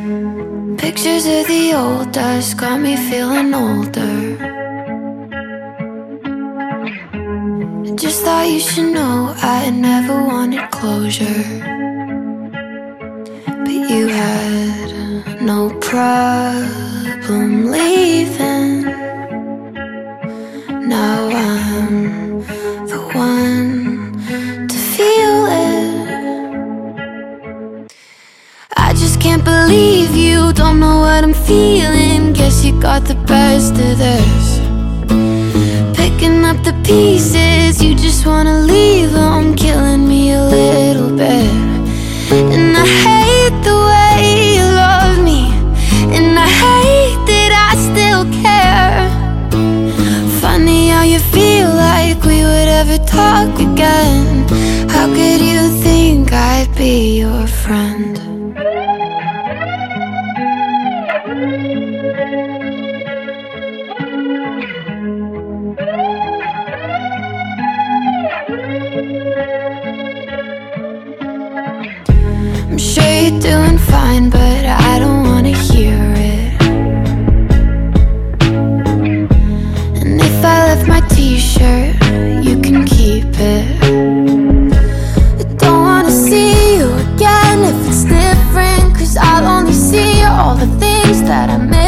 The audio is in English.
Pictures of the old us got me feeling older. I just thought you should know I never wanted closure, but you had no problem leaving. Now I'm the one to feel it. I just can't believe you don't know what I'm feeling. Guess you got the best of this. Picking up the pieces, you just wanna leave them, killing me a little bit. And I hate the way you love me, and I hate that I still care. Funny how you feel like we would ever talk again. How could you think I'd be your friend? I'm sure you're doing fine, but I don't wanna hear it. And if I left my t-shirt, you can keep it. I don't wanna see you again if it's different, 'cause I'll only see all the things that I miss.